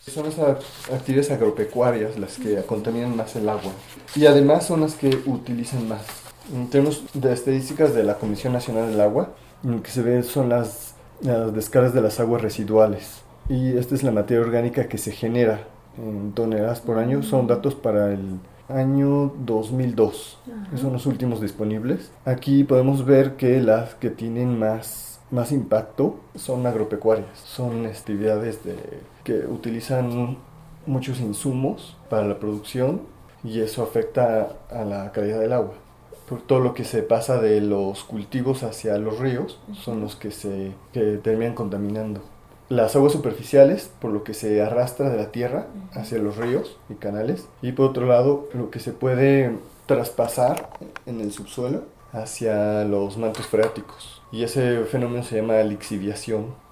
Son las actividades agropecuarias las que contaminan más el agua y además son las que utilizan más. Tenemos de estadísticas de la Comisión Nacional del Agua, lo que se ve son las descargas de las aguas residuales y esta es la materia orgánica que se genera en toneladas por año. Son datos para el año 2002. Esos son los últimos disponibles. Aquí podemos ver que las que tienen más impacto son agropecuarias. Son actividades que utilizan muchos insumos para la producción y eso afecta a la calidad del agua. Por todo lo que se pasa de los cultivos hacia los ríos son los que terminan contaminando. Las aguas superficiales, por lo que se arrastra de la tierra hacia los ríos y canales, y por otro lado, lo que se puede traspasar en el subsuelo hacia los mantos freáticos. Y ese fenómeno se llama lixiviación.